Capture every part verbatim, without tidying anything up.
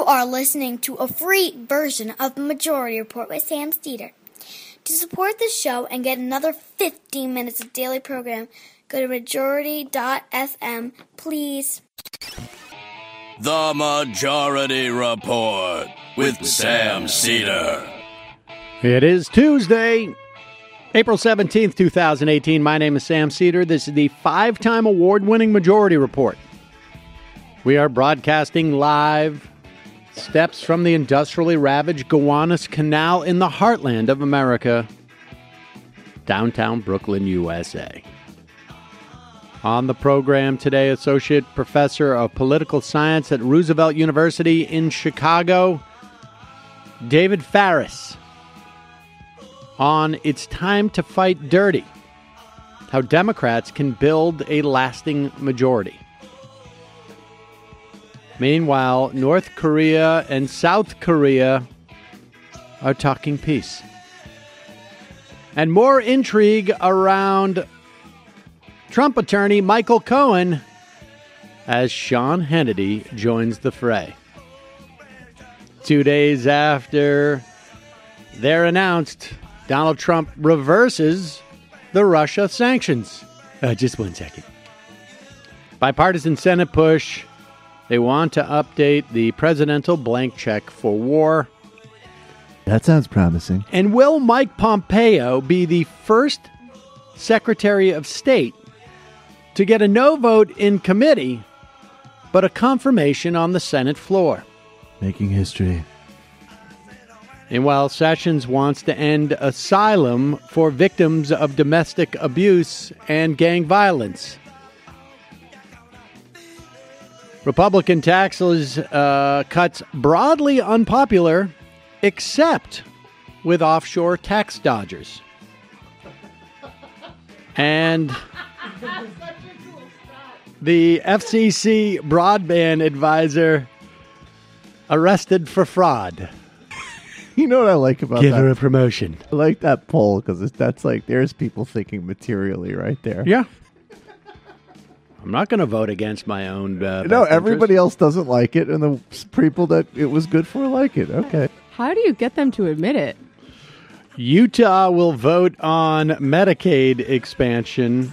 are listening to a free version of Majority Report with Sam Steeder. To support the show and get another fifteen minutes of daily program, go to majority dot f m, please. The Majority Report with Sam Steeder. It is Tuesday, April seventeenth, twenty eighteen. My name is Sam Steeder. This is the five-time award-winning Majority Report. We are broadcasting live steps from the industrially ravaged Gowanus Canal in the heartland of America, downtown Brooklyn, U S A. On the program today, Associate Professor of Political Science at Roosevelt University in Chicago, David Faris, on It's Time to Fight Dirty, how Democrats can build a lasting majority. Meanwhile, North Korea and South Korea are talking peace. And more intrigue around Trump attorney Michael Cohen as Sean Hannity joins the fray. Two days after they're announced, Donald Trump reverses the Russia sanctions. Uh, just one second. Bipartisan Senate push. They want to update the presidential blank check for war. That sounds promising. And will Mike Pompeo be the first Secretary of State to get a no vote in committee, but a confirmation on the Senate floor? Making history. And while Sessions wants to end asylum for victims of domestic abuse and gang violence. Republican taxes uh, cuts broadly unpopular, except with offshore tax dodgers. And the F C C broadband advisor arrested for fraud. You know what I like about Give that? her a promotion. I like that poll because that's like, there's people thinking materially right there. Yeah. I'm not going to vote against my own uh, No, best everybody interest. else doesn't like it, and the people that it was good for like it. Okay. How do you get them to admit it? Utah will vote on Medicaid expansion,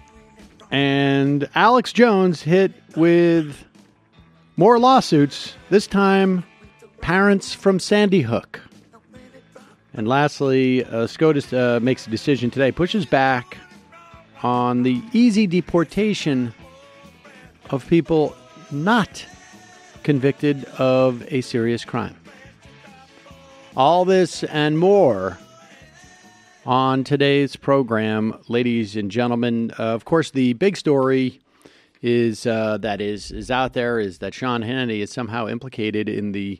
and Alex Jones hit with more lawsuits, this time parents from Sandy Hook. And lastly, uh, SCOTUS uh, makes a decision today, pushes back on the easy deportation of people not convicted of a serious crime. All this and more on today's program, ladies and gentlemen. Uh, of course, the big story is uh, that is is out there is that Sean Hannity is somehow implicated in the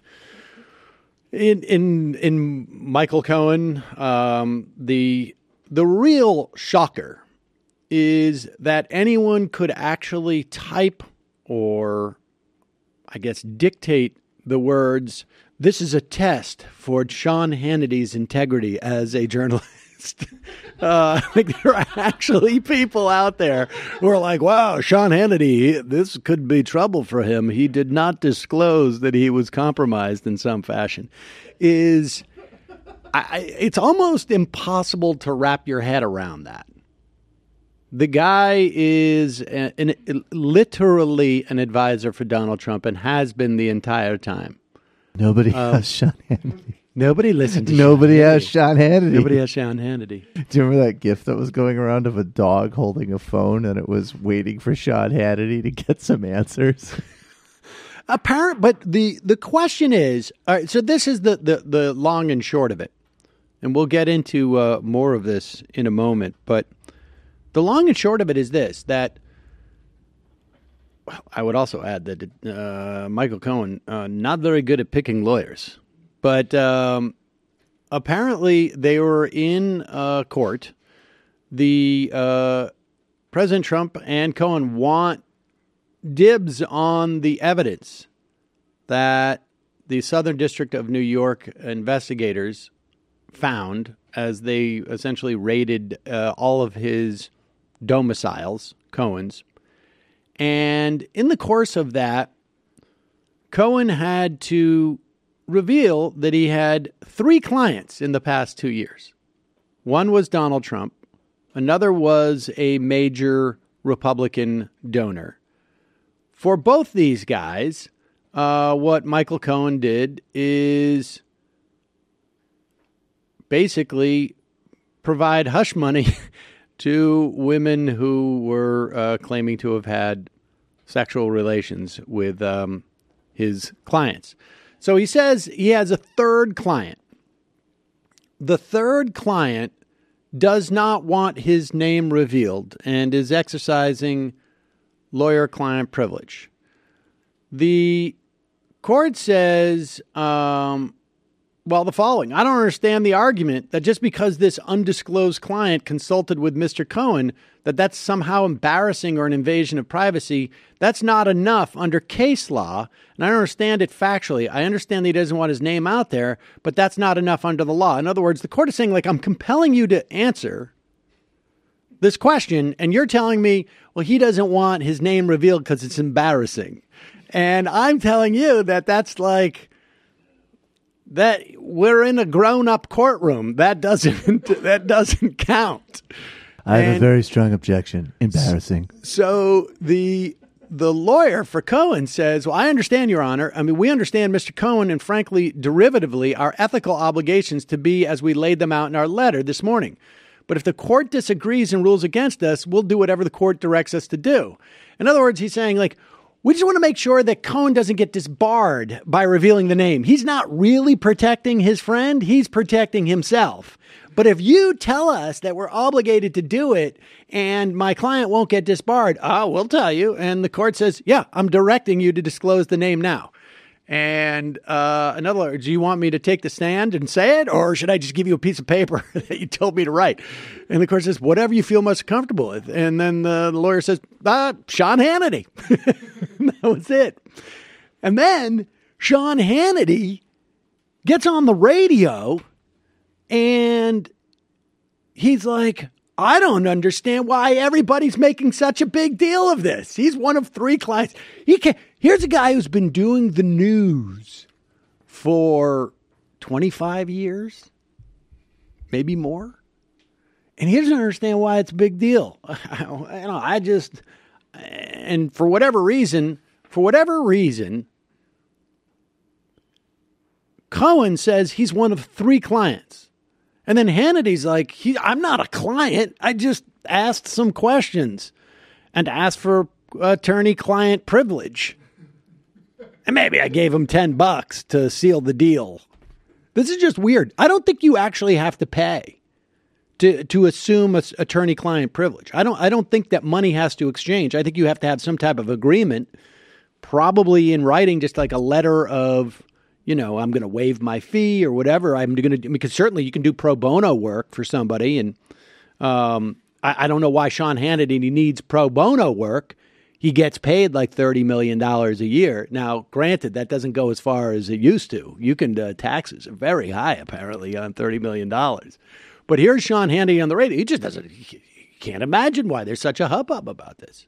in in in Michael Cohen. Um, the the real shocker is that anyone could actually type or, I guess, dictate the words, "This is a test for Sean Hannity's integrity as a journalist." uh, like there are actually people out there who are like, wow, Sean Hannity, this could be trouble for him. He did not disclose that he was compromised in some fashion. Is I, it's almost impossible to wrap your head around that. The guy is an, an, literally an advisor for Donald Trump and has been the entire time. Nobody Um, has Sean Hannity. Nobody listened to Nobody Sean has Hannity. Sean Hannity. Nobody has Sean Hannity. Do you remember that GIF that was going around of a dog holding a phone and it was waiting for Sean Hannity to get some answers? Apparent, but the, the question is, all right, so this is the, the, the long and short of it. And we'll get into uh, more of this in a moment. But the long and short of it is this, that I would also add that uh, Michael Cohen, uh, not very good at picking lawyers. But um, apparently they were in uh, court. The uh, President Trump and Cohen want dibs on the evidence that the Southern District of New York investigators found as they essentially raided uh, all of his domiciles, Cohen's. And in the course of that, Cohen had to reveal that he had three clients in the past two years. One was Donald Trump. Another was a major Republican donor. For both these guys, uh, what Michael Cohen did is basically provide hush money to women who were uh, claiming to have had sexual relations with um, his clients. So he says he has a third client. The third client does not want his name revealed and is exercising lawyer-client privilege. The court says, um, well, the following. I don't understand the argument that just because this undisclosed client consulted with Mister Cohen, that that's somehow embarrassing or an invasion of privacy. That's not enough under case law. And I don't understand it factually. I understand that he doesn't want his name out there, but that's not enough under the law. In other words, the court is saying, like, I'm compelling you to answer this question, and you're telling me, well, he doesn't want his name revealed because it's embarrassing. And I'm telling you that that's like, that we're in a grown-up courtroom. That doesn't that doesn't count. I have and a very strong objection. Embarrassing. So the the lawyer for Cohen says, well, I understand, Your Honor. I mean, we understand, Mister Cohen, and frankly, derivatively, our ethical obligations to be as we laid them out in our letter this morning. But if the court disagrees and rules against us, we'll do whatever the court directs us to do. In other words, he's saying, like, we just want to make sure that Cohen doesn't get disbarred by revealing the name. He's not really protecting his friend. He's protecting himself. But if you tell us that we're obligated to do it and my client won't get disbarred, oh, we'll tell you. And the court says, yeah, I'm directing you to disclose the name now. And uh, in other words, do you want me to take the stand and say it, or should I just give you a piece of paper that you told me to write? And the court says, whatever you feel most comfortable with. And then the, the lawyer says, ah, Sean Hannity. That was it. And then Sean Hannity gets on the radio and he's like, I don't understand why everybody's making such a big deal of this. He's one of three clients. He can Here's a guy who's been doing the news for twenty-five years, maybe more. And he doesn't understand why it's a big deal. I, you know, I just, and for whatever reason, for whatever reason, Cohen says he's one of three clients. And then Hannity's like, he, I'm not a client. I just asked some questions and asked for attorney-client privilege. And maybe I gave him ten bucks to seal the deal. This is just weird. I don't think you actually have to pay to to assume a, attorney-client privilege. I don't. I don't think that money has to exchange. I think you have to have some type of agreement, probably in writing, just like a letter of, you know, I'm going to waive my fee or whatever. I'm going to do, because certainly you can do pro bono work for somebody. And um, I, I don't know why Sean Hannity needs pro bono work. He gets paid like thirty million dollars a year. Now, granted, that doesn't go as far as it used to. You can, uh, taxes are very high, apparently, on thirty million dollars. But here's Sean Hannity on the radio. He just doesn't, he can't imagine why there's such a hubbub about this.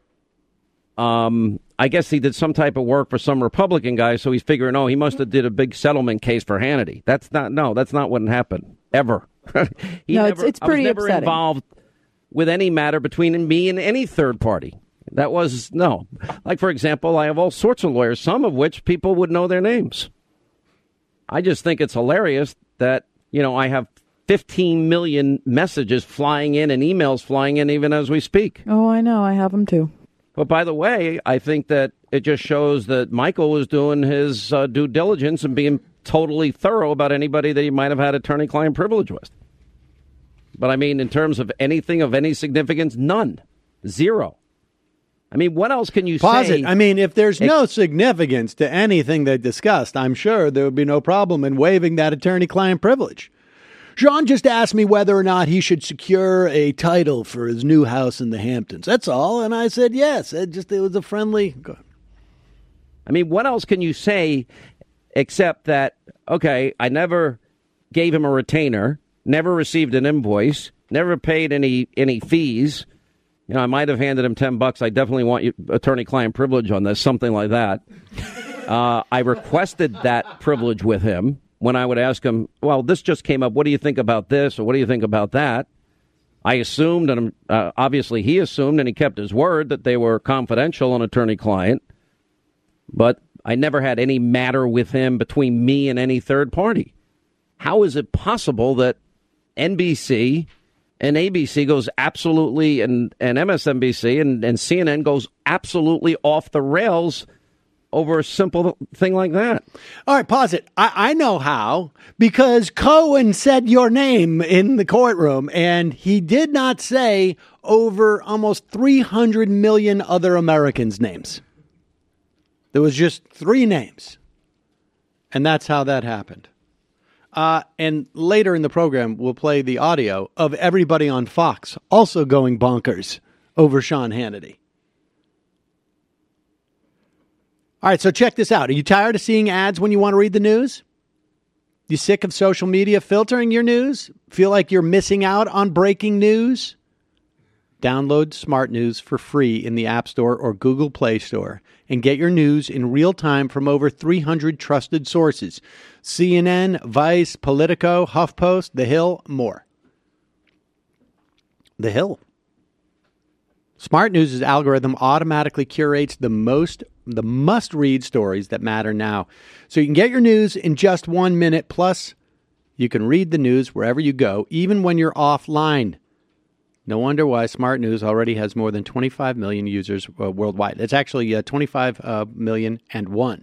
Um, I guess he did some type of work for some Republican guy, so he's figuring, oh, he must have did a big settlement case for Hannity. That's not, no, that's not what happened, ever. he no, never, it's, it's pretty I was never upsetting. involved with any matter between me and any third party. That was, no. Like, for example, I have all sorts of lawyers, some of which people would know their names. I just think it's hilarious that, you know, I have fifteen million messages flying in and emails flying in even as we speak. Oh, I know. I have them too. But by the way, I think that it just shows that Michael was doing his uh, due diligence and being totally thorough about anybody that he might have had attorney-client privilege with. But I mean, in terms of anything of any significance, none. Zero. I mean, what else can you Posit. say? I mean, if there's no significance to anything they discussed, I'm sure there would be no problem in waiving that attorney-client privilege. Sean just asked me whether or not he should secure a title for his new house in the Hamptons. That's all. And I said yes. It just it was a friendly. I mean, what else can you say except that, okay, I never gave him a retainer, never received an invoice, never paid any any fees. You know, I might have handed him ten bucks. I definitely want you attorney-client privilege on this, something like that. Uh, I requested that privilege with him when I would ask him, well, this just came up. What do you think about this? Or what do you think about that? I assumed, and uh, obviously he assumed, and he kept his word, that they were confidential on attorney-client. But I never had any matter with him between me and any third party. How is it possible that N B C and A B C goes absolutely, and, and M S N B C and, and C N N goes absolutely off the rails over a simple thing like that? All right, pause it. I, I know how, because Cohen said your name in the courtroom, and he did not say over almost three hundred million other Americans' names. There was just three names, and that's how that happened. Uh, and later in the program, we'll play the audio of everybody on Fox also going bonkers over Sean Hannity. All right, so check this out. Are you tired of seeing ads when you want to read the news? You sick of social media filtering your news? Feel like you're missing out on breaking news? Download Smart News for free in the App Store or Google Play Store and get your news in real time from over three hundred trusted sources. C N N, Vice, Politico, HuffPost, The Hill, more. The Hill. Smart News' algorithm automatically curates the most, the must-read stories that matter now. So you can get your news in just one minute. Plus, you can read the news wherever you go, even when you're offline. No wonder why Smart News already has more than twenty-five million users uh, worldwide. It's actually uh, twenty-five uh, million and one.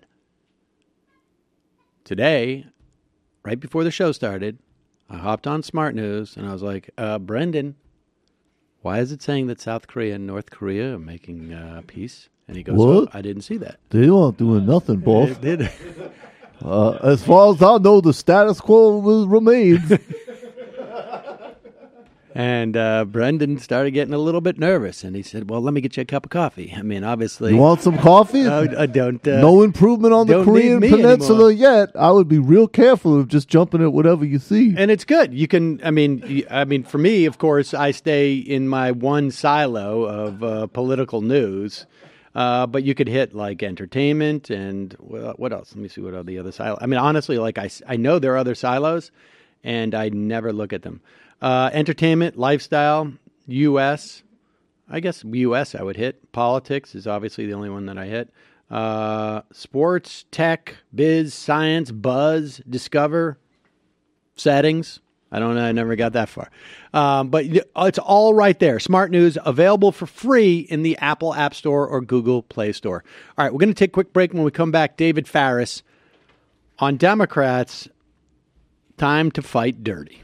Today, right before the show started, I hopped on Smart News and I was like, uh, Brendan, why is it saying that South Korea and North Korea are making uh, peace? And he goes, what? Oh, I didn't see that. They aren't doing nothing, boss. They did. uh, as far as I know, the status quo remains. And uh, Brendan started getting a little bit nervous, and he said, well, let me get you a cup of coffee. I mean, obviously. You want some coffee? Uh, I don't. Uh, no improvement on the Korean Peninsula yet. I would be real careful of just jumping at whatever you see. And it's good. You can, I mean, you, I mean, for me, of course, I stay in my one silo of uh, political news. Uh, but you could hit like entertainment and well, what else? Let me see what are the other silos. I mean, honestly, like I, I know there are other silos, and I never look at them. Uh, entertainment, lifestyle, U S. I guess U S I would hit. Politics is obviously the only one that I hit. Uh, sports, tech, biz, science, buzz, discover, settings. I don't know. I never got that far. Um, but it's all right there. Smart News, available for free in the Apple App Store or Google Play Store. All right, we're going to take a quick break. When we come back, David Faris on Democrats, time to fight dirty.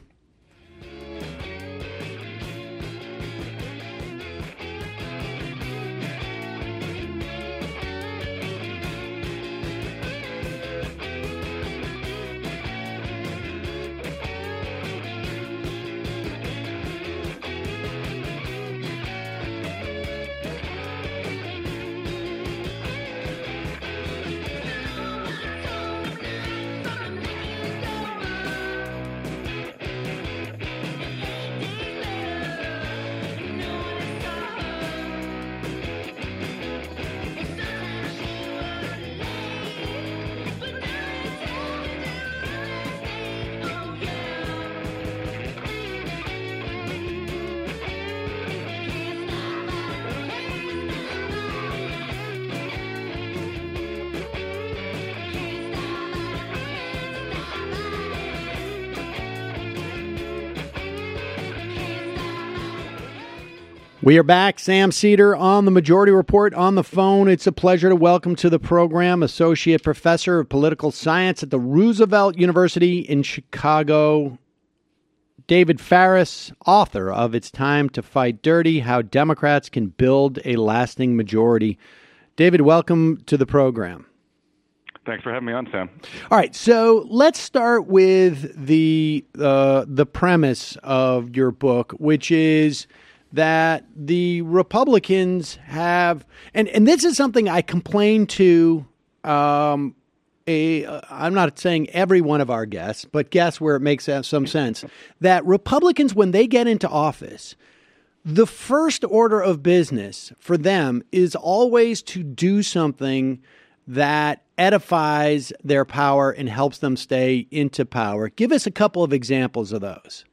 We are back. Sam Seder on the Majority Report on the phone. It's a pleasure to welcome to the program Associate Professor of Political Science at the Roosevelt University in Chicago, David Faris, author of It's Time to Fight Dirty, How Democrats Can Build a Lasting Majority. David, welcome to the program. Thanks for having me on, Sam. All right, so let's start with the uh, the premise of your book, which is that the Republicans have, and, and this is something I complain to, um, a, uh, I'm not saying every one of our guests, but guests where it makes some sense, that Republicans, when they get into office, the first order of business for them is always to do something that edifies their power and helps them stay into power. Give us a couple of examples of those.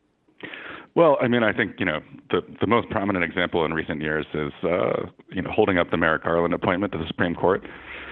Well, I mean, I think, you know, the, the most prominent example in recent years is, uh, you know, holding up the Merrick Garland appointment to the Supreme Court.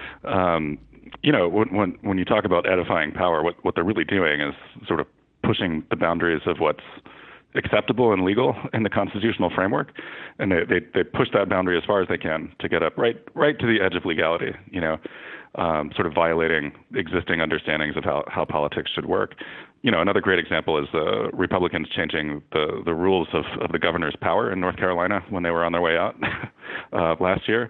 Um, you know, when, when when you talk about edifying power, what, what they're really doing is sort of pushing the boundaries of what's acceptable and legal in the constitutional framework, and they, they, they push that boundary as far as they can to get up right right to the edge of legality, you know, um, sort of violating existing understandings of how, how politics should work. You know, another great example is uh, Republicans changing the, the rules of, of the governor's power in North Carolina when they were on their way out uh, last year.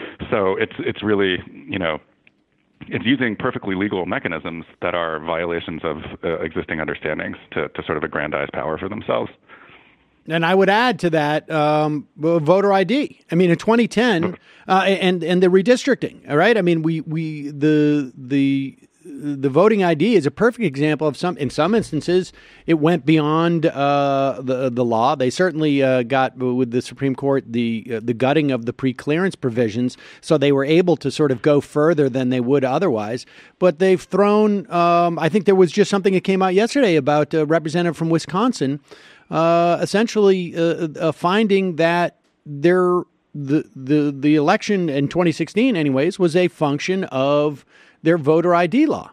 So it's it's really, you know, it's using perfectly legal mechanisms that are violations of uh, existing understandings to, to sort of aggrandize power for themselves. And I would add to that um, voter I D. I mean, in twenty ten, uh, and and the redistricting. All right. I mean, we we the the the voting I D is a perfect example of some. In some instances, it went beyond uh, the the law. They certainly uh, got with the Supreme Court the uh, the gutting of the preclearance provisions, so they were able to sort of go further than they would otherwise. But they've thrown. Um, I think there was just something that came out yesterday about a representative from Wisconsin. Uh, essentially, uh, uh, finding that their the the the election in twenty sixteen, anyways, was a function of their voter I D law.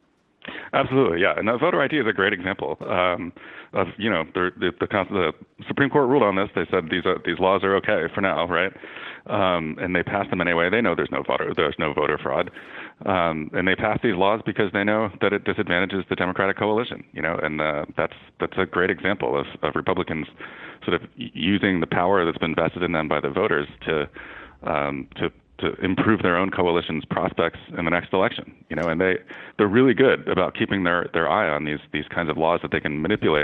Absolutely, yeah, and the voter I D is a great example um, of you know the, the the the Supreme Court ruled on this. They said these are, these laws are okay for now, right? Um, and they passed them anyway. They know there's no voter there's no voter fraud. Um, and they passed these laws because they know that it disadvantages the Democratic coalition, you know, and uh, that's that's a great example of, of Republicans sort of using the power that's been vested in them by the voters to um, to to improve their own coalition's prospects in the next election, you know, and they they're really good about keeping their, their eye on these these kinds of laws that they can manipulate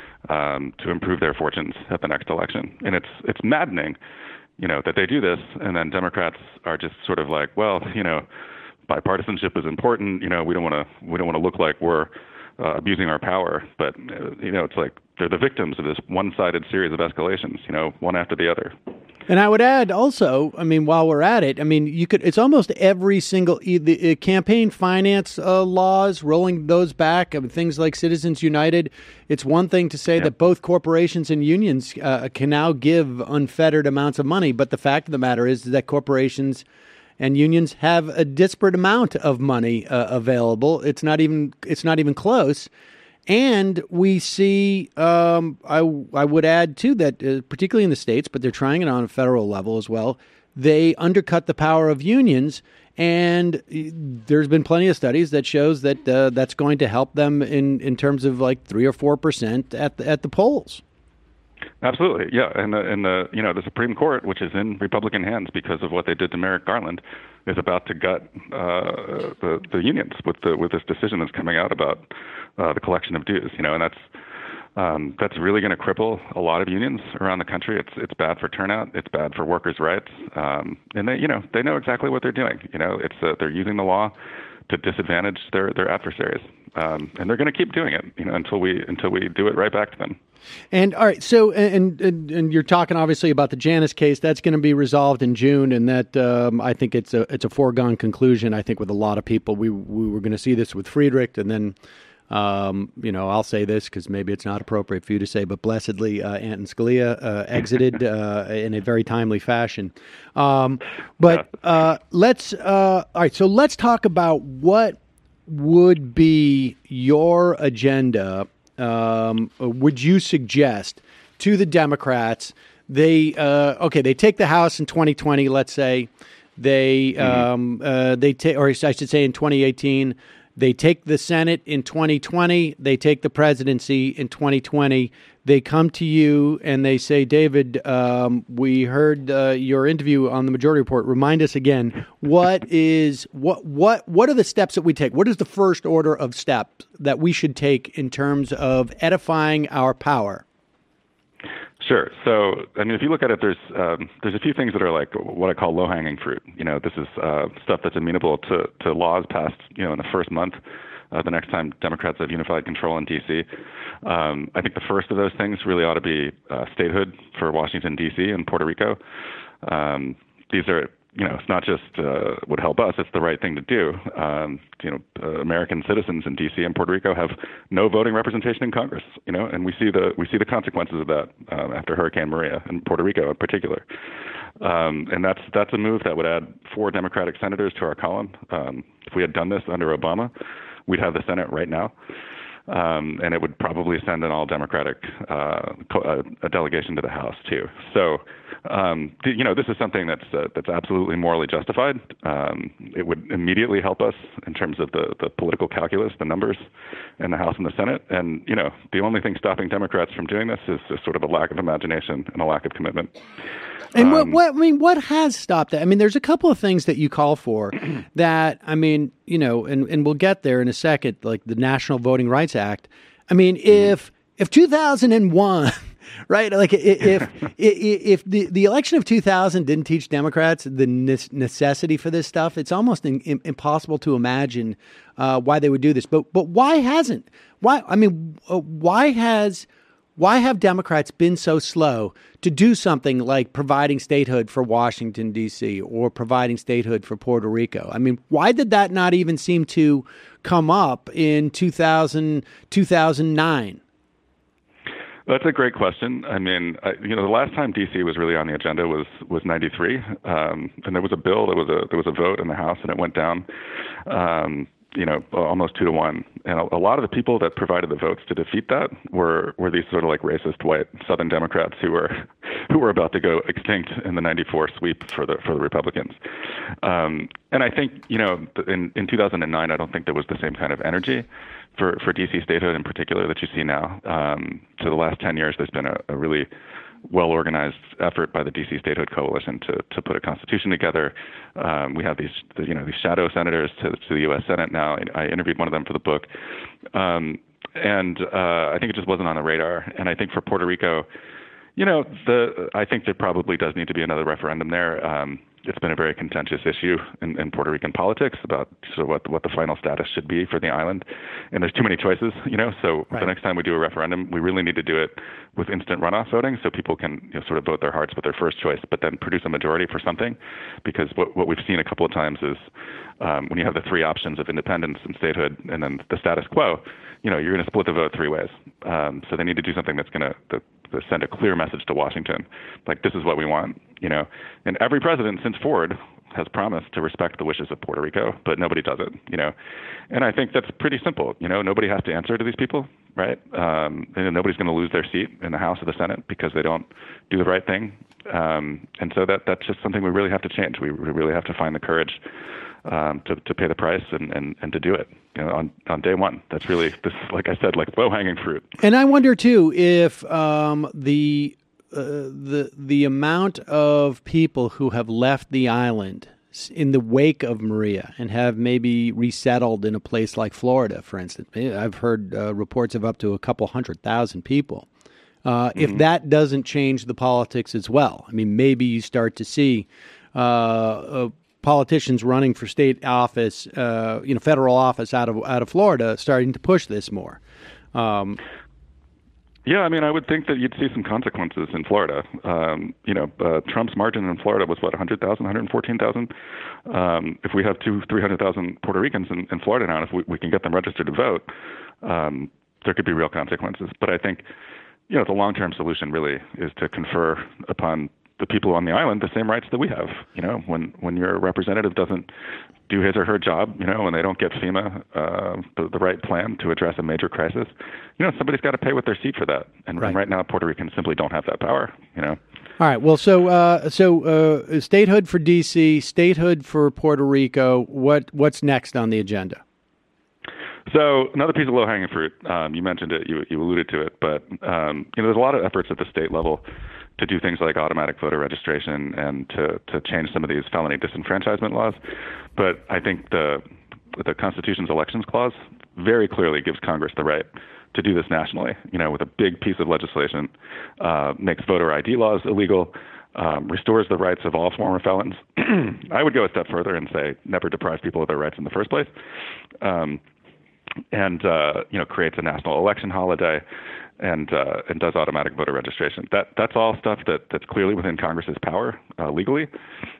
um, to improve their fortunes at the next election, and it's it's maddening, you know, that they do this, and then Democrats are just sort of like, well, you know. Bipartisanship is important. You know, we don't want to we don't want to look like we're uh, abusing our power. But uh, you know, it's like they're the victims of this one-sided series of escalations. You know, one after the other. And I would add also, I mean, while we're at it, I mean, you could. It's almost every single the uh, campaign finance uh, laws, rolling those back. I mean, things like Citizens United. It's one thing to say yeah. that both corporations and unions uh, can now give unfettered amounts of money, but the fact of the matter is that corporations and unions have a disparate amount of money uh, available. It's not even it's not even close. And we see, um, I, I would add, too, that uh, particularly in the states, but they're trying it on a federal level as well, they undercut the power of unions. And there's been plenty of studies that shows that uh, that's going to help them in, in terms of like three or four percent at the, at the polls. Absolutely, yeah, and the and the you know the Supreme Court, which is in Republican hands because of what they did to Merrick Garland, is about to gut uh, the the unions with the with this decision that's coming out about uh, the collection of dues. You know, and that's um, that's really going to cripple a lot of unions around the country. It's it's bad for turnout. It's bad for workers' rights, um, and they you know they know exactly what they're doing. You know, it's uh, they're using the law to disadvantage their their adversaries, um, and they're going to keep doing it. You know, until we until we do it right back to them. And all right, so and, and and you're talking obviously about the Janus case. That's going to be resolved in June, and that um, I think it's a it's a foregone conclusion. I think with a lot of people, we we were going to see this with Friedrich, and then um, you know I'll say this because maybe it's not appropriate for you to say, but blessedly, uh, Anton Scalia uh, exited uh, in a very timely fashion. Um, but uh, let's uh, all right. So let's talk about what would be your agenda. Um, would you suggest to the Democrats they uh, okay they take the House in twenty twenty, let's say they mm-hmm. um, uh, they take or I should say in twenty eighteen they take the Senate in twenty twenty, they take the presidency in twenty twenty, they come to you and they say, David, um, we heard uh, your interview on the Majority Report. Remind us again, what is what what what are the steps that we take? What is the first order of steps that we should take in terms of edifying our power? Sure. So, I mean, if you look at it, there's um, there's a few things that are like what I call low-hanging fruit. You know, this is uh, stuff that's amenable to, to laws passed, you know, in the first month. Uh, the next time Democrats have unified control in D C. Um, I think the first of those things really ought to be uh, statehood for Washington, D C and Puerto Rico. Um, these are you know, it's not just uh, would help us; it's the right thing to do. Um, you know, uh, American citizens in D C and Puerto Rico have no voting representation in Congress. You know, and we see the we see the consequences of that um, after Hurricane Maria in Puerto Rico in particular. Um, and that's that's a move that would add four Democratic senators to our column. Um, if we had done this under Obama, we'd have the Senate right now. Um, and it would probably send an all-Democratic uh, co- uh, a delegation to the House too. So, um, th- you know, this is something that's uh, that's absolutely morally justified. Um, it would immediately help us in terms of the, the political calculus, the numbers in the House and the Senate. And you know, the only thing stopping Democrats from doing this is, is sort of a lack of imagination and a lack of commitment. And what, Um, what I mean, what has stopped that? I mean, there's a couple of things that you call for that, I mean, you know, and, and we'll get there in a second, like the National Voting Rights Act. I mean, if if two thousand one, right, like if if, if the, the election of two thousand didn't teach Democrats the necessity for this stuff, it's almost in, in, impossible to imagine uh, why they would do this. But but why hasn't? Why? I mean, uh, why has Why have Democrats been so slow to do something like providing statehood for Washington, D C, or providing statehood for Puerto Rico? I mean, why did that not even seem to come up in two thousand, two thousand nine? That's a great question. I mean, I, you know, the last time D C was really on the agenda was was ninety-three, um, and there was a bill, there was a there was a vote in the House, and it went down. Um, you know, almost two to one. And a, a lot of the people that provided the votes to defeat that were, were these sort of like racist white Southern Democrats who were, who were about to go extinct in the ninety-four sweep for the, for the Republicans. Um, and I think, you know, in, in two thousand nine, I don't think there was the same kind of energy for, for D C statehood in particular that you see now. Um, so the last ten years, there's been a, a really well-organized effort by the D C Statehood Coalition to to put a constitution together. Um, we have these, you know, these shadow senators to, to the U S Senate now. I interviewed one of them for the book, um, and uh, I think it just wasn't on the radar. And I think for Puerto Rico, you know, the I think there probably does need to be another referendum there. Um, it's been a very contentious issue in, in Puerto Rican politics about sort of what what the final status should be for the island, and there's too many choices, you know. So right. The next time we do a referendum, we really need to do it with instant runoff voting, so people can, you know, sort of vote their hearts with their first choice, but then produce a majority for something. Because what what we've seen a couple of times is um, when you have the three options of independence and statehood, and then the status quo, you know, you're going to split the vote three ways. Um, so they need to do something that's going to send a clear message to Washington, like this is what we want, you know. And every president since Ford has promised to respect the wishes of Puerto Rico, but nobody does it, you know. And I think that's pretty simple, you know. Nobody has to answer to these people, right? Um, and nobody's going to lose their seat in the House or the Senate because they don't do the right thing. Um, and so that that's just something we really have to change. We, we really have to find the courage um, to to pay the price and, and, and to do it, you know, on, on day one. That's really, this, like I said, like low-hanging fruit. And I wonder too if um, the uh, the the amount of people who have left the island in the wake of Maria and have maybe resettled in a place like Florida, for instance. I've heard uh, reports of up to a couple hundred thousand people. Uh, mm-hmm. If that doesn't change the politics as well, I mean, maybe you start to see uh, uh, politicians running for state office, uh, you know, federal office out of out of Florida, starting to push this more. Um, yeah, I mean, I would think that you'd see some consequences in Florida. Um, you know, uh, Trump's margin in Florida was what, one hundred thousand, one hundred fourteen thousand. Um, if we have two, three hundred thousand Puerto Ricans in, in Florida now, if we, we can get them registered to vote, um, there could be real consequences. But I think, you know, the long-term solution really is to confer upon the people on the island the same rights that we have. You know, when when your representative doesn't do his or her job, you know, when they don't get FEMA uh, the, the right plan to address a major crisis, you know, somebody's got to pay with their seat for that. And right, and right now, Puerto Ricans simply don't have that power, you know. All right. Well, so uh, so uh, statehood for D C, statehood for Puerto Rico. What what's next on the agenda? So another piece of low-hanging fruit. Um, you mentioned it. You you alluded to it, but um, you know, there's a lot of efforts at the state level to do things like automatic voter registration and to, to change some of these felony disenfranchisement laws. But I think the the Constitution's elections clause very clearly gives Congress the right to do this nationally, you know, with a big piece of legislation, uh, makes voter I D laws illegal, um, restores the rights of all former felons. I would go a step further and say never deprive people of their rights in the first place, um, and, uh, you know, creates a national election holiday, and uh, and does automatic voter registration. That that's all stuff that that's clearly within Congress's power uh, legally,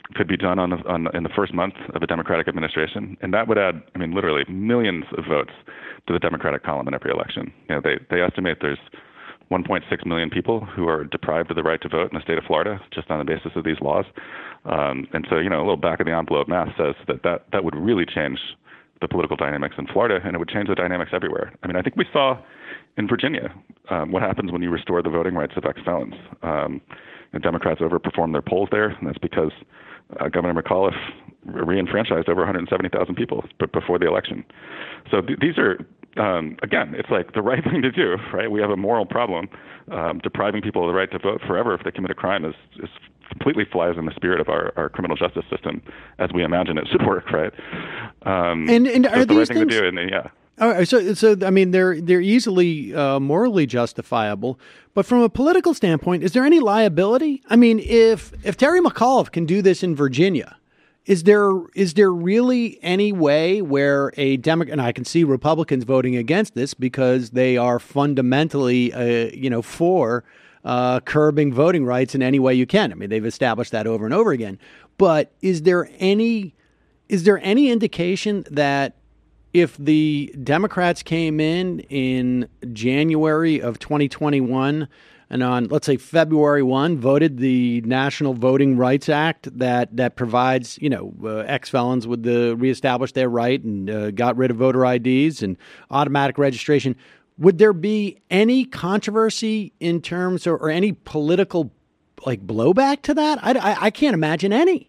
could be done on, the, on in the first month of a Democratic administration, and that would add, I mean, literally millions of votes to the Democratic column in every election. You know, they they estimate there's one point six million people who are deprived of the right to vote in the state of Florida just on the basis of these laws. Um, and so, you know, a little back of the envelope math says that, that that would really change the political dynamics in Florida, and it would change the dynamics everywhere. I mean, I think we saw in Virginia um, what happens when you restore the voting rights of ex-felons. Um, the Democrats overperformed their polls there, and that's because uh, Governor McAuliffe re-enfranchised over one hundred seventy thousand people b- before the election. So th- these are, um, again, it's like the right thing to do, right? We have a moral problem. Um, depriving people of the right to vote forever if they commit a crime is, is completely flies in the spirit of our, our criminal justice system as we imagine it should work, right? Um, and and so are it's the these right things? thing to do, and yeah. All right, so so I mean they're they're easily uh, morally justifiable, but from a political standpoint, is there any liability? I mean, if if Terry McAuliffe can do this in Virginia, is there is there really any way where a Democrat, and I can see Republicans voting against this because they are fundamentally uh, you know for uh, curbing voting rights in any way you can. I mean, they've established that over and over again. But is there any is there any indication that if the Democrats came in in January of twenty twenty-one and on, let's say, February first, voted the National Voting Rights Act that that provides, you know, uh, ex-felons would the reestablish their right and uh, got rid of voter I Ds and automatic registration, would there be any controversy in terms or, or any political like blowback to that? I, I, I can't imagine any.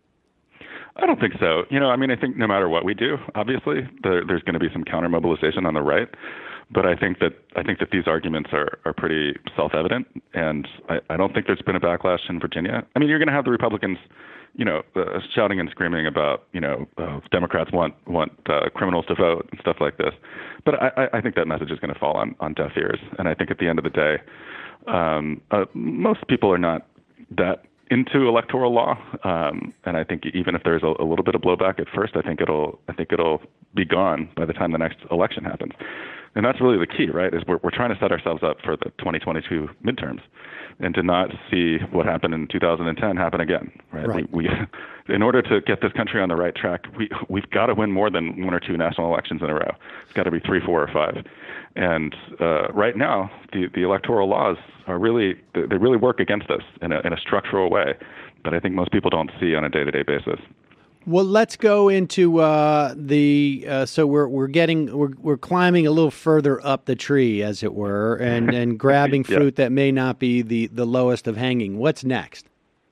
I don't think so. You know, I mean, I think no matter what we do, obviously, there, there's going to be some counter mobilization on the right. But I think that I think that these arguments are, are pretty self-evident, and I, I don't think there's been a backlash in Virginia. I mean, you're going to have the Republicans, you know, uh, shouting and screaming about, you know, uh, Democrats want want uh, criminals to vote and stuff like this. But I, I think that message is going to fall on, on deaf ears. And I think at the end of the day, um, uh, most people are not that into electoral law, um, and I think even if there's a, a little bit of blowback at first, I think it'll I think it'll be gone by the time the next election happens. And that's really the key, right? Is we're we're trying to set ourselves up for the twenty twenty-two midterms, and to not see what happened in two thousand ten happen again, right? Right. We, we, in order to get this country on the right track, we we've got to win more than one or two national elections in a row. It's got to be three, four, or five. And uh, right now, the the electoral laws are really they really work against us in a in a structural way, but I think most people don't see on a day-to-day basis. Well, let's go into uh, the uh, so we're we're getting we're we're climbing a little further up the tree, as it were, and, and grabbing Yeah. fruit that may not be the, the lowest of hanging. What's next?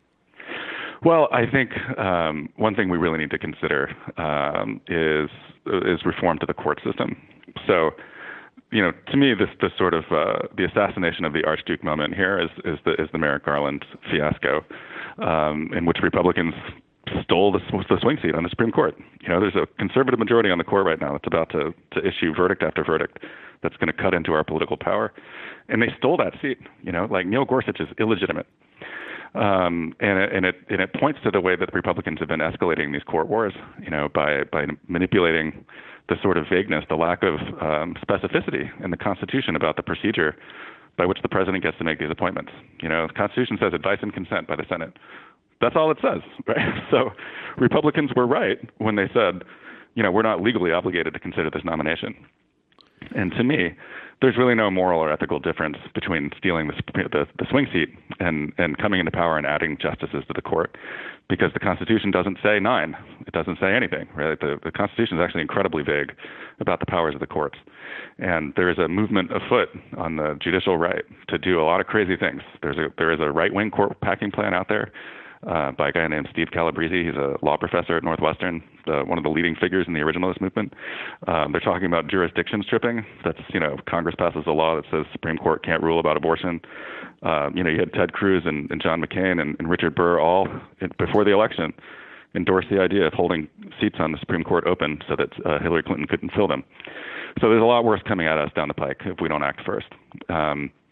Well, I think um, one thing we really need to consider um, is is reform to the court system. So, you know, to me, this this sort of uh, the assassination of the Archduke moment here is is the is the Merrick Garland fiasco, um, in which Republicans stole the, the swing seat on the Supreme Court. You know, there's a conservative majority on the court right now that's about to, to issue verdict after verdict that's going to cut into our political power. And they stole that seat. You know, like Neil Gorsuch is illegitimate. Um, and, it, and, it, and it points to the way that the Republicans have been escalating these court wars, you know, by, by manipulating the sort of vagueness, the lack of um, specificity in the Constitution about the procedure by which the president gets to make these appointments. You know, the Constitution says advice and consent by the Senate. That's all it says, right? So Republicans were right when they said, you know, we're not legally obligated to consider this nomination. And to me, there's really no moral or ethical difference between stealing the, the, the swing seat and, and coming into power and adding justices to the court, because the Constitution doesn't say nine. It doesn't say anything, right? The, the Constitution is actually incredibly vague about the powers of the courts. And there is a movement afoot on the judicial right to do a lot of crazy things. There's a, there is a right-wing court packing plan out there Uh, by a guy named Steve Calabrese. He's a law professor at Northwestern, the, one of the leading figures in the originalist movement. Um, they're talking about jurisdiction stripping. That's, you know, Congress passes a law that says Supreme Court can't rule about abortion. Um, you know, you had Ted Cruz and, and John McCain and, and Richard Burr all, in, before the election, endorse the idea of holding seats on the Supreme Court open so that uh, Hillary Clinton couldn't fill them. So there's a lot worse coming at us down the pike if we don't act first. Um,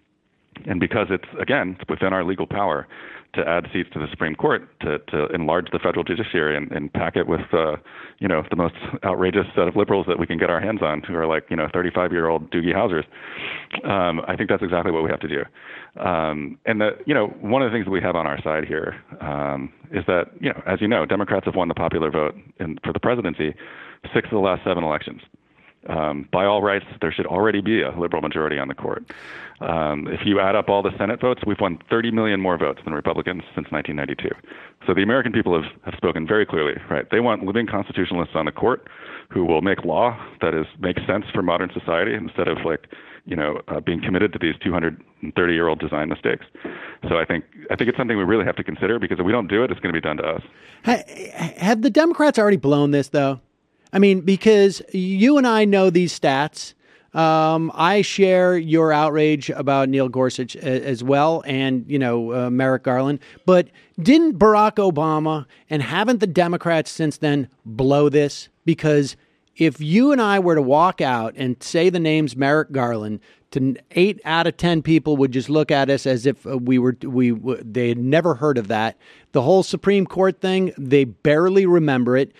And because it's, again, it's within our legal power to add seats to the Supreme Court, to, to enlarge the federal judiciary and, and pack it with, uh, you know, the most outrageous set of liberals that we can get our hands on, who are like, you know, thirty-five-year-old Doogie Housers. Um, I think that's exactly what we have to do. Um, and, the, you know, one of the things that we have on our side here um, is that, you know, as you know, Democrats have won the popular vote in, for the presidency six of the last seven elections. Um, by all rights, there should already be a liberal majority on the court. Um, if you add up all the Senate votes, we've won thirty million more votes than Republicans since nineteen ninety-two. So the American people have, have spoken very clearly, right? They want living constitutionalists on the court who will make law that is makes sense for modern society instead of like, you know, uh, being committed to these two hundred thirty-year-old design mistakes. So I think I think it's something we really have to consider, because if we don't do it, it's going to be done to us. Have the Democrats already blown this, though? I mean, because you and I know these stats. Um, I share your outrage about Neil Gorsuch as well, and, you know, uh, Merrick Garland. But didn't Barack Obama and haven't the Democrats since then blow this? Because if you and I were to walk out and say the names Merrick Garland, to eight out of ten people would just look at us as if we were we they had never heard of that. The whole Supreme Court thing, they barely remember it.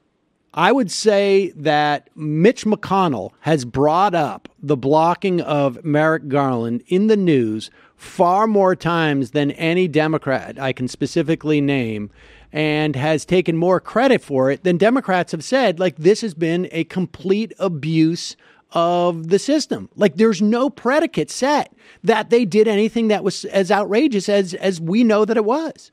I would say that Mitch McConnell has brought up the blocking of Merrick Garland in the news far more times than any Democrat I can specifically name, and has taken more credit for it than Democrats have said. Like, this has been a complete abuse of the system. Like, there's no predicate set that they did anything that was as outrageous as as we know that it was.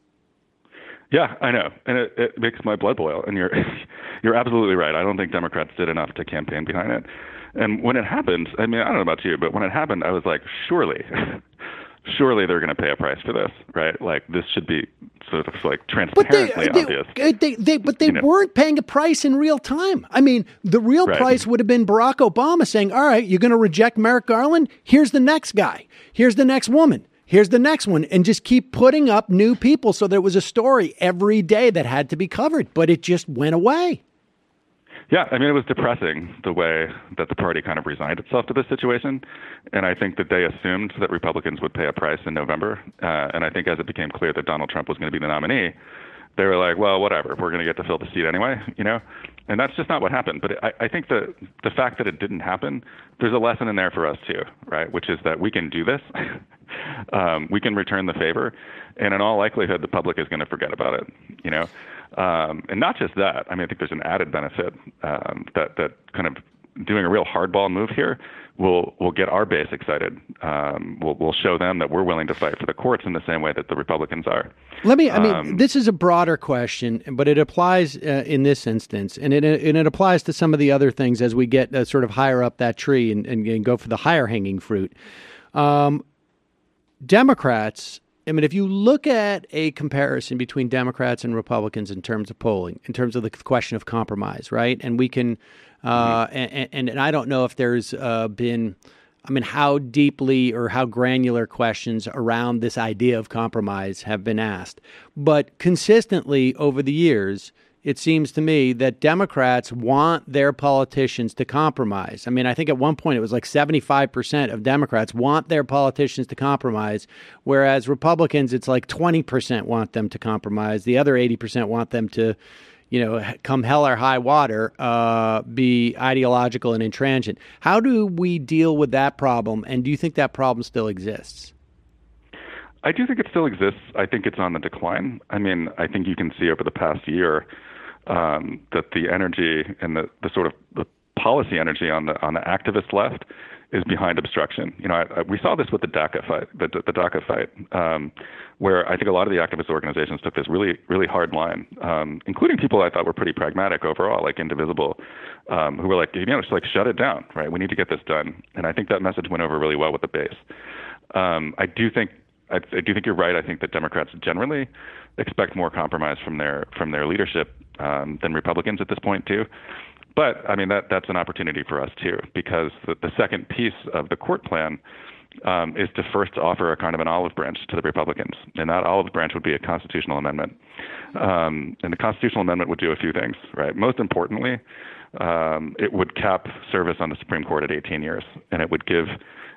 Yeah, I know. And it, it makes my blood boil. And you're you're absolutely right. I don't think Democrats did enough to campaign behind it. And when it happened, I mean, I don't know about you, but when it happened, I was like, surely, surely they're going to pay a price for this, right? Like, this should be sort of like transparently but they, obvious. They, they, they, but they you know? weren't paying a price in real time. I mean, the real right. price would have been Barack Obama saying, all right, you're going to reject Merrick Garland? Here's the next guy. Here's the next woman. Here's the next one, and just keep putting up new people so there was a story every day that had to be covered, but it just went away. Yeah, I mean, it was depressing the way that the party kind of resigned itself to this situation, and I think that they assumed that Republicans would pay a price in November, uh, and I think as it became clear that Donald Trump was going to be the nominee, they were like, well, whatever, we're going to get to fill the seat anyway, you know? And that's just not what happened. But I, I think the the fact that it didn't happen, there's a lesson in there for us too, right? Which is that we can do this. um, we can return the favor. And in all likelihood, the public is going to forget about it, you know? Um, and not just that. I mean, I think there's an added benefit um, that, that kind of doing a real hardball move here will will get our base excited. Um, we'll, we'll show them that we're willing to fight for the courts in the same way that the Republicans are. Let me, I mean, um, this is a broader question, but it applies uh, in this instance, and it and it applies to some of the other things as we get uh, sort of higher up that tree and, and, and go for the higher hanging fruit. Um, Democrats, I mean, if you look at a comparison between Democrats and Republicans in terms of polling, in terms of the question of compromise, right? And we can, uh, mm-hmm. and, and, and I don't know if there's uh, been, I mean, how deeply or how granular questions around this idea of compromise have been asked. But consistently over the years, it seems to me that Democrats want their politicians to compromise. I mean, I think at one point it was like seventy-five percent of Democrats want their politicians to compromise, whereas Republicans, it's like twenty percent want them to compromise. The other eighty percent want them to, you know, come hell or high water, uh, be ideological and intransigent. How do we deal with that problem? And do you think that problem still exists? I do think it still exists. I think it's on the decline. I mean, I think you can see over the past year um, that the energy and the, the sort of the policy energy on the on the activist left is behind obstruction. You know, I, I, we saw this with the DACA fight, the, the DACA fight, um, where I think a lot of the activist organizations took this really, really hard line, um, including people I thought were pretty pragmatic overall, like Indivisible, um, who were like, you know, just like shut it down, right? We need to get this done. And I think that message went over really well with the base. Um, I do think. I, I do think you're right. I think that Democrats generally expect more compromise from their from their leadership um, than Republicans at this point too. But I mean that that's an opportunity for us too, because the, the second piece of the court plan um, is to first offer a kind of an olive branch to the Republicans, and that olive branch would be a constitutional amendment. Um, and the constitutional amendment would do a few things, right? Most importantly, um, it would cap service on the Supreme Court at eighteen years, and it would give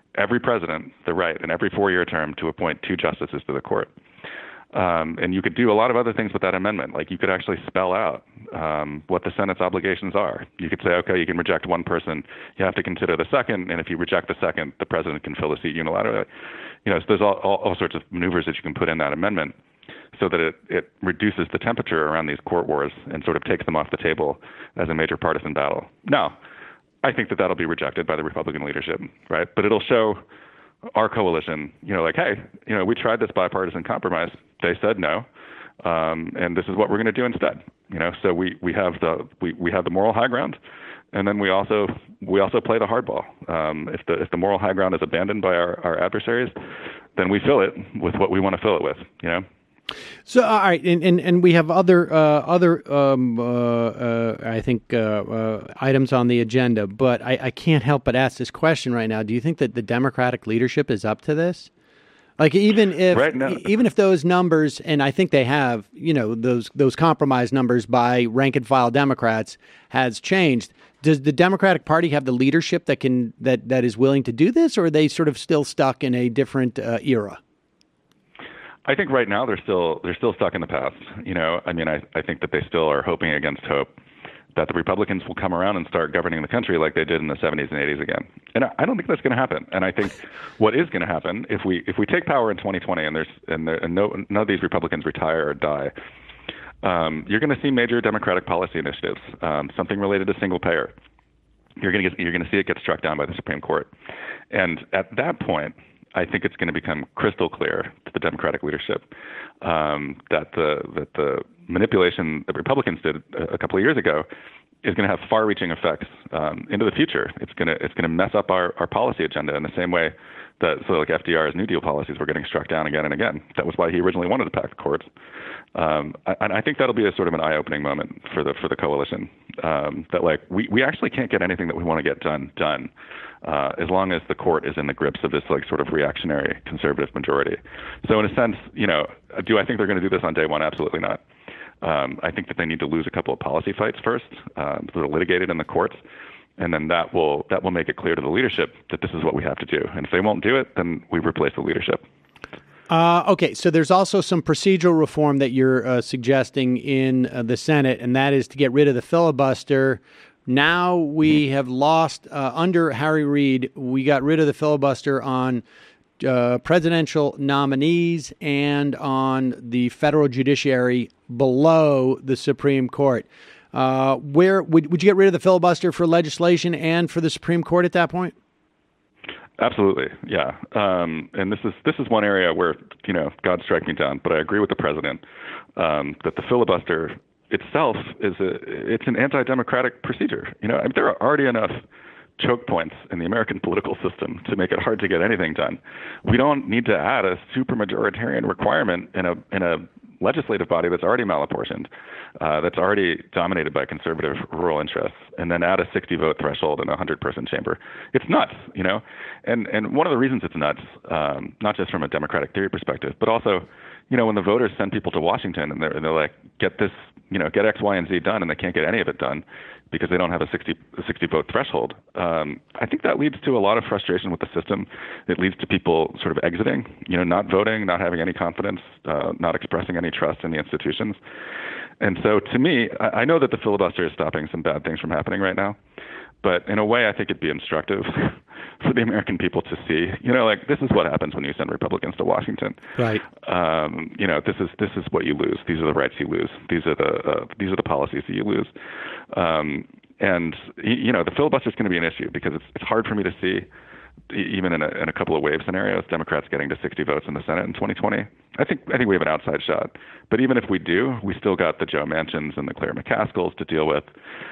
every president the right in every four-year term to appoint two justices to the court. Um, and you could do a lot of other things with that amendment. Like you could actually spell out um, what the Senate's obligations are. You could say, okay, you can reject one person, you have to consider the second, and if you reject the second, the president can fill the seat unilaterally. You know, so there's all, all, all sorts of maneuvers that you can put in that amendment so that it, it reduces the temperature around these court wars and sort of takes them off the table as a major partisan battle. Now, I think that that'll be rejected by the Republican leadership, right? But it'll show our coalition, you know, like, hey, you know, we tried this bipartisan compromise. They said no, um, and this is what we're going to do instead. You know, so we, we have the we, we have the moral high ground, and then we also we also play the hardball. Um, if the if the moral high ground is abandoned by our, our adversaries, then we fill it with what we want to fill it with. You know. So, all right, and, and, and we have other uh, other um, uh, uh, I think uh, uh, items on the agenda, but I, I can't help but ask this question right now. Do you think that the Democratic leadership is up to this? Like even if right now, even if those numbers, and I think they have, you know, those those compromise numbers by rank and file Democrats has changed. Does the Democratic Party have the leadership that can that, that is willing to do this, or are they sort of still stuck in a different uh, era? I think right now they're still they're still stuck in the past. You know, I mean, I, I think that they still are hoping against hope that the Republicans will come around and start governing the country like they did in the seventies and eighties again. And I, I don't think that's going to happen. And I think what is going to happen if we if we take power in twenty twenty and there's and, there, and no, none of these Republicans retire or die, um, you're going to see major Democratic policy initiatives, um, something related to single payer. You're going to get, you're going to see it get struck down by the Supreme Court. And at that point, I think it's going to become crystal clear to the Democratic leadership um, that the that the manipulation that Republicans did a couple of years ago is going to have far-reaching effects um, into the future. It's going to it's going to mess up our, our policy agenda in the same way that so like F D R's New Deal policies were getting struck down again and again. That was why he originally wanted to pack the courts. Um, and I think that'll be a sort of an eye-opening moment for the for the coalition. Um, that like we, we actually can't get anything that we want to get done done uh, as long as the court is in the grips of this like sort of reactionary conservative majority. So in a sense, you know, do I think they're going to do this on day one? Absolutely not. Um, I think that they need to lose a couple of policy fights first, um, sort of litigated in the courts, and then that will that will make it clear to the leadership that this is what we have to do. And if they won't do it, then we replace the leadership. Uh, okay, so there's also some procedural reform that you're uh, suggesting in uh, the Senate, and that is to get rid of the filibuster. Now we have lost, uh, under Harry Reid, we got rid of the filibuster on uh, presidential nominees and on the federal judiciary below the Supreme Court. Uh, where would, would you get rid of the filibuster for legislation and for the Supreme Court at that point? Absolutely, yeah. Um, and this is this is one area where, you know, God strike me down, but I agree with the president um, that the filibuster itself is a it's an anti-democratic procedure. You know, I mean, there are already enough choke points in the American political system to make it hard to get anything done. We don't need to add a supermajoritarian requirement in a in a legislative body that's already malapportioned, uh, that's already dominated by conservative rural interests, and then add a sixty vote threshold in a hundred person chamber. It's nuts, you know? And and one of the reasons it's nuts, um, not just from a democratic theory perspective, but also, you know, when the voters send people to Washington and they're, and they're like, get this, you know, get X, Y, and Z done, and they can't get any of it done because they don't have a sixty, a sixty vote threshold. Um, I think that leads to a lot of frustration with the system. It leads to people sort of exiting, you know, not voting, not having any confidence, uh, not expressing any trust in the institutions. And so to me, I, I know that the filibuster is stopping some bad things from happening right now, but in a way, I think it'd be instructive for the American people to see, you know, like this is what happens when you send Republicans to Washington. Right. Um, you know, this is this is what you lose. These are the rights you lose. These are the uh, these are the policies that you lose. Um, and you know, the filibuster is going to be an issue because it's it's hard for me to see, even in a, in a couple of wave scenarios, Democrats getting to sixty votes in the Senate in twenty twenty. I think I think we have an outside shot. But even if we do, we still got the Joe Manchins and the Claire McCaskells to deal with.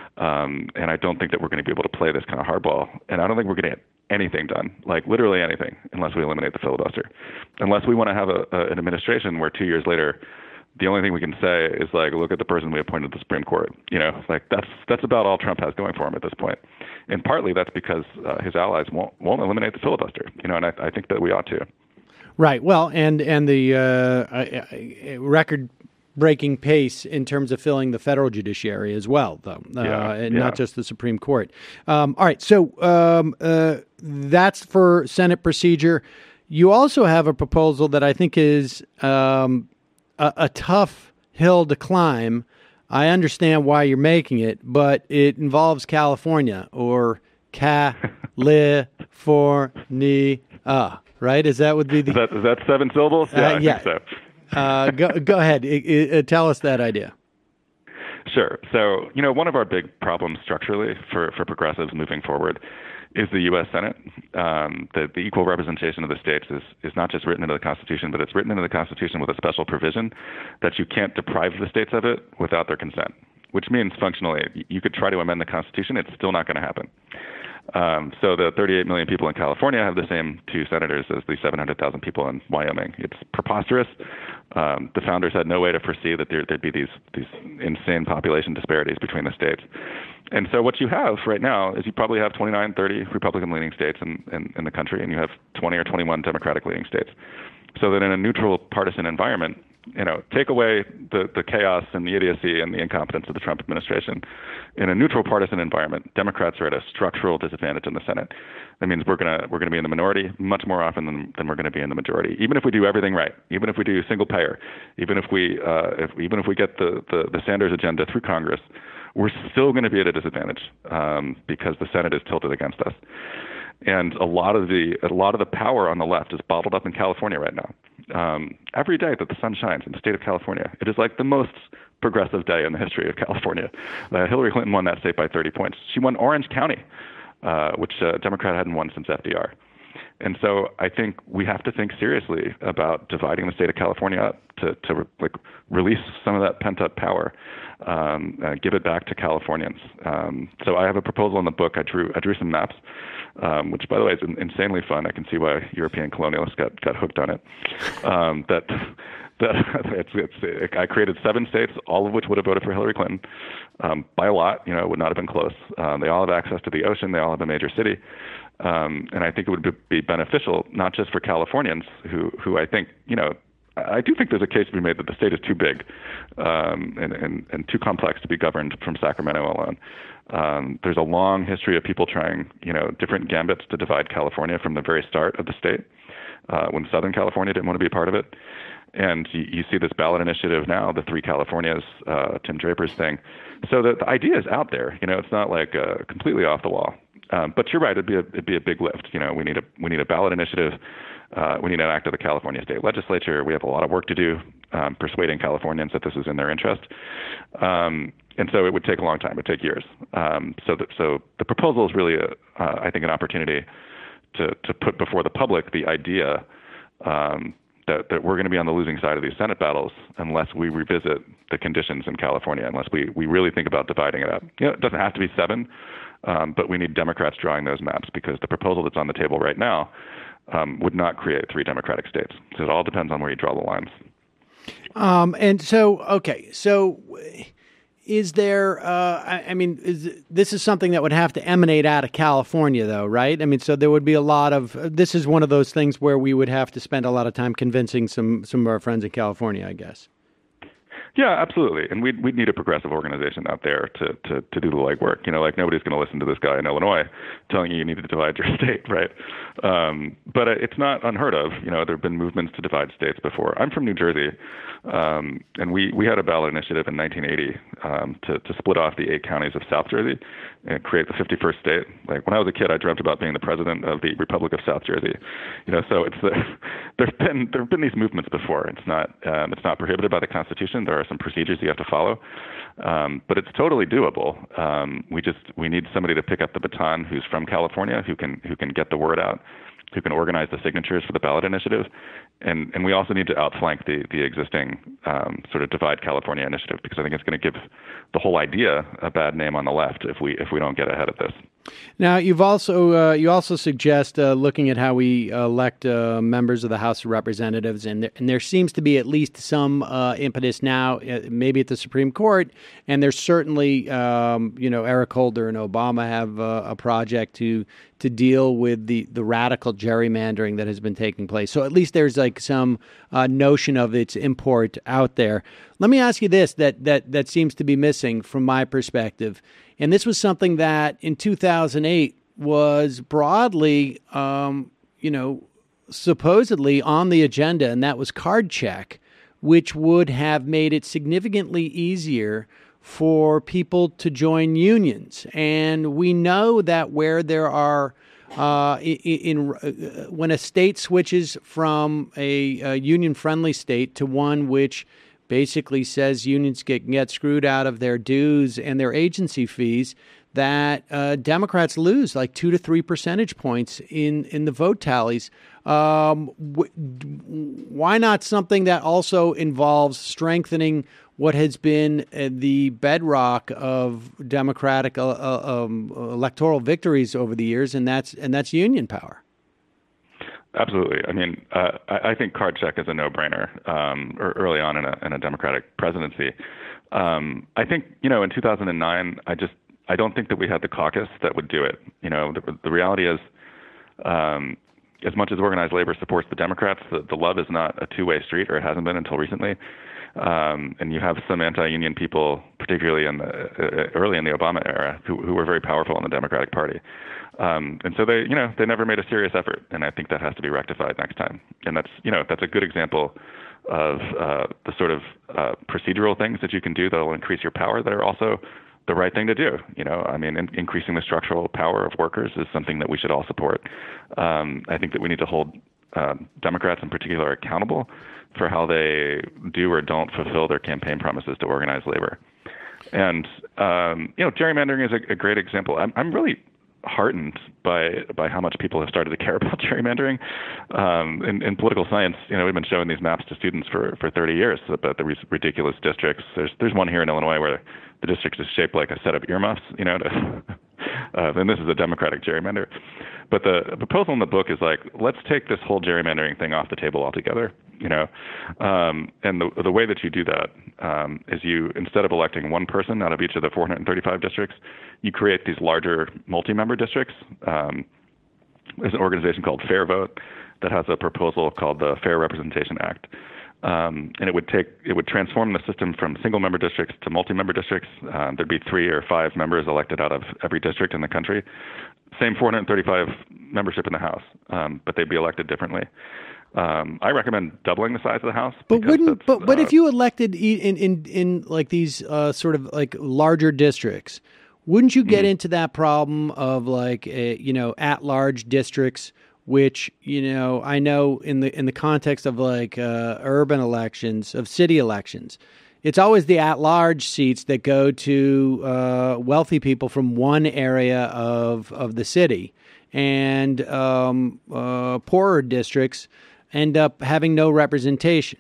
Um, and I don't think that we're going to be able to play this kind of hardball. And I don't think we're going to get anything done, like literally anything, unless we eliminate the filibuster. Unless we want to have a, a, an administration where two years later, the only thing we can say is like, look at the person we appointed to the Supreme Court. You know, like that's that's about all Trump has going for him at this point. And partly that's because uh, his allies won't won't eliminate the filibuster. You know, and I, I think that we ought to. Right. Well, and and the uh, uh, record breaking pace in terms of filling the federal judiciary as well, though, uh, Yeah, and yeah. not just the Supreme Court. Um, all right, so um, uh, that's for Senate procedure. You also have a proposal that I think is um, a, a tough hill to climb. I understand why you're making it, but it involves California or California, right? Is that would be the Is that, is that seven syllables? Yeah, Uh, I yeah. think so. uh, go go ahead. I, I, tell us that idea. Sure. So, you know, one of our big problems structurally for, for progressives moving forward is the U S Senate. Um, the, the equal representation of the states is, is not just written into the Constitution, but it's written into the Constitution with a special provision that you can't deprive the states of it without their consent, which means functionally you could try to amend the Constitution. It's still not going to happen. Um, so the thirty-eight million people in California have the same two senators as the seven hundred thousand people in Wyoming. It's preposterous. Um, the founders had no way to foresee that there, there'd be these these insane population disparities between the states. And so what you have right now is you probably have twenty-nine, thirty Republican-leaning states in, in, in the country, and you have twenty or twenty-one Democratic-leaning states. So that in a neutral partisan environment, you know, take away the, the chaos and the idiocy and the incompetence of the Trump administration. In a neutral partisan environment, Democrats are at a structural disadvantage in the Senate. That means we're gonna we're gonna be in the minority much more often than, than we're gonna be in the majority. Even if we do everything right, even if we do single payer, even if we uh, if, even if we get the, the, the Sanders agenda through Congress, we're still going to be at a disadvantage um, because the Senate is tilted against us. And a lot of the a lot of the power on the left is bottled up in California right now. Um, every day that the sun shines in the state of California, it is like the most progressive day in the history of California. Uh, Hillary Clinton won that state by thirty points. She won Orange County, uh, which a Democrat hadn't won since F D R. And so I think we have to think seriously about dividing the state of California up to, to like release some of that pent-up power, um, uh, give it back to Californians. Um, so I have a proposal in the book. I drew I drew some maps, um, which, by the way, is insanely fun. I can see why European colonialists got, got hooked on it. Um, that that it's, it's, it, I created seven states, all of which would have voted for Hillary Clinton um, by a lot. You know, it would not have been close. Um, they all have access to the ocean. They all have a major city. Um, and I think it would be beneficial, not just for Californians, who, who I think, you know, I do think there's a case to be made that the state is too big um, and, and, and too complex to be governed from Sacramento alone. Um, there's a long history of people trying, you know, different gambits to divide California from the very start of the state, uh, when Southern California didn't want to be a part of it. And you, you see this ballot initiative now, the Three Californias, uh, Tim Draper's thing. So the, the idea is out there. You know, it's not like uh, completely off the wall. Um, but you're right; it'd be a it'd be a big lift. You know, we need a we need a ballot initiative. Uh, we need an act of the California State Legislature. We have a lot of work to do um, persuading Californians that this is in their interest. Um, and so it would take a long time. It would take years. Um, so that, so the proposal is really, a, uh, I think, an opportunity to to put before the public the idea um, that that we're going to be on the losing side of these Senate battles unless we revisit the conditions in California, unless we we really think about dividing it up. You know, it doesn't have to be seven. Um, but we need Democrats drawing those maps because the proposal that's on the table right now um, would not create three Democratic states. So it all depends on where you draw the lines. Um, and so, okay, so is there, uh, I, I mean, is, this is something that would have to emanate out of California, though, right? I mean, so there would be a lot of, this is one of those things where we would have to spend a lot of time convincing some, some of our friends in California, I guess. Yeah, absolutely. And we'd, we'd need a progressive organization out there to, to, to do the legwork. You know, like nobody's going to listen to this guy in Illinois telling you you need to divide your state, right? Um, but it's not unheard of. You know, there have been movements to divide states before. I'm from New Jersey, um, and we, we had a ballot initiative in nineteen eighty um, to, to split off the eight counties of South Jersey and create the fifty-first state. Like when I was a kid, I dreamt about being the president of the Republic of South Jersey. You know, so it's uh, there've been there've been these movements before. It's not um, it's not prohibited by the Constitution. There are some procedures you have to follow, um, but it's totally doable. Um, we just we need somebody to pick up the baton who's from California, who can who can get the word out, who can organize the signatures for the ballot initiative, and and we also need to outflank the the existing um, sort of Divide California initiative because I think it's going to give the whole idea a bad name on the left if we if we don't get ahead of this. Now, you've also uh, you also suggest uh, looking at how we elect uh, members of the House of Representatives, and there, and there seems to be at least some uh, impetus now, uh, maybe at the Supreme Court, and there's certainly, um, you know, Eric Holder and Obama have uh, a project to to deal with the, the radical gerrymandering that has been taking place. So at least there's like some uh, notion of its import out there. Let me ask you this that that that seems to be missing from my perspective. And this was something that in two thousand eight was broadly, um, you know, supposedly on the agenda, and that was card check, which would have made it significantly easier for people to join unions. And we know that where there are, uh, in, in uh, when a state switches from a, a union-friendly state to one which basically says unions get, get screwed out of their dues and their agency fees, that uh, Democrats lose like two to three percentage points in, in the vote tallies. Um, w- why not something that also involves strengthening what has been uh, the bedrock of Democratic uh, uh, um, electoral victories over the years, and that's and that's union power? Absolutely. I mean, uh, I, I think card check is a no-brainer um, early on in a, in a Democratic presidency. Um, I think, you know, in two thousand nine, I just I don't think that we had the caucus that would do it. You know, the, the reality is, um, as much as organized labor supports the Democrats, the, the love is not a two-way street, or it hasn't been until recently. Um, and you have some anti-union people, particularly in the uh, early in the Obama era, who, who were very powerful in the Democratic Party. Um, and so they, you know, they never made a serious effort, and I think that has to be rectified next time. And that's, you know, that's a good example of uh, the sort of uh, procedural things that you can do that will increase your power that are also the right thing to do. You know, I mean, in, increasing the structural power of workers is something that we should all support. Um, I think that we need to hold uh, Democrats in particular accountable for how they do or don't fulfill their campaign promises to organize labor. And, um, you know, gerrymandering is a, a great example. I'm, I'm really heartened by by how much people have started to care about gerrymandering. Um, in, in political science, you know, we've been showing these maps to students for, for thirty years about the re- ridiculous districts. There's there's one here in Illinois where the district is shaped like a set of earmuffs, you know, to, uh, and this is a Democratic gerrymander. But the proposal in the book is like, let's take this whole gerrymandering thing off the table altogether, you know. Um, and the the way that you do that um, is you, instead of electing one person out of each of the four hundred thirty-five districts, you create these larger multi-member districts. Um, there's an organization called Fair Vote that has a proposal called the Fair Representation Act. Um, and it would take, it would transform the system from single-member districts to multi-member districts. Uh, there'd be three or five members elected out of every district in the country. Same four hundred thirty-five membership in the House, um, but they'd be elected differently. Um, I recommend doubling the size of the House. But wouldn't, but but uh, if you elected in in in like these uh, sort of like larger districts, wouldn't you get mm-hmm. into that problem of like a, you know, at-large districts? Which, you know, I know in the in the context of like uh, urban elections, of city elections, it's always the at-large seats that go to uh, wealthy people from one area of of the city, and um, uh, poorer districts end up having no representation.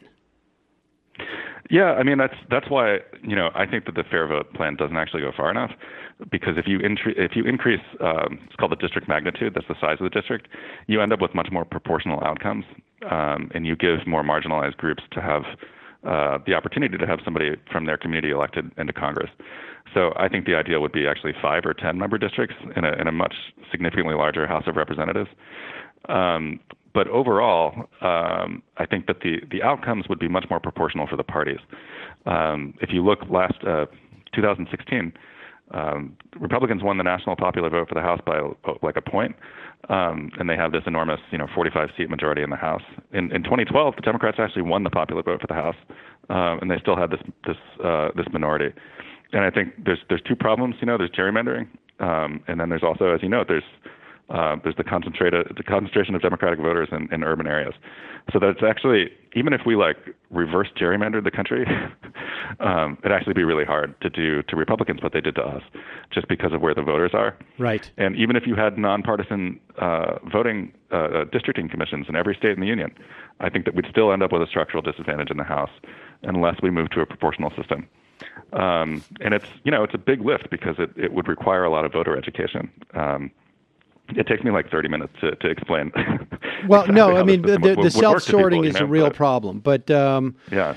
Yeah, I mean that's that's why, you know, I think that the Fair Vote plan doesn't actually go far enough. Because if you intri- if you increase, um, it's called the district magnitude, that's the size of the district, you end up with much more proportional outcomes, um, and you give more marginalized groups to have uh, the opportunity to have somebody from their community elected into Congress. So I think the ideal would be actually five or ten member districts in a in a much significantly larger House of Representatives. Um, but overall, um, I think that the the outcomes would be much more proportional for the parties. Um, if you look last uh, two thousand sixteen. Um, Republicans won the national popular vote for the House by like a point, um, and they have this enormous, you know, forty-five seat majority in the House. In, in twenty twelve, the Democrats actually won the popular vote for the House, um, and they still had this this uh, this minority. And I think there's there's two problems. You know, there's gerrymandering, um, and then there's also, as you know, there's uh, there's the concentrated the concentration of Democratic voters in, in urban areas. So that's actually, even if we like reverse gerrymandered the country, um, it'd actually be really hard to do to Republicans what they did to us, just because of where the voters are. Right. And even if you had nonpartisan uh, voting uh, districting commissions in every state in the union, I think that we'd still end up with a structural disadvantage in the House unless we move to a proportional system. Um, and it's, you know, it's a big lift because it, it would require a lot of voter education. Um, It takes me like thirty minutes to, to explain. Well, exactly no, I mean, the, would, the would self-sorting people, is you know? a real but, problem. But, um, yeah.